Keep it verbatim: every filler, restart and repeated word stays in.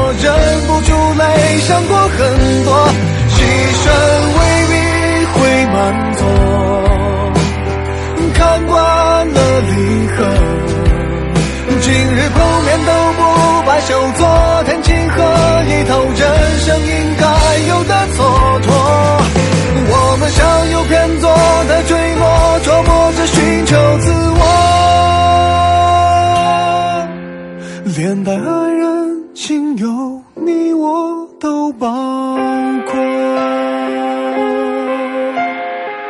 我忍不住泪想过很多，牺牲未必会满足，看惯了离合，今日碰面都不罢休，昨天情何以透人生因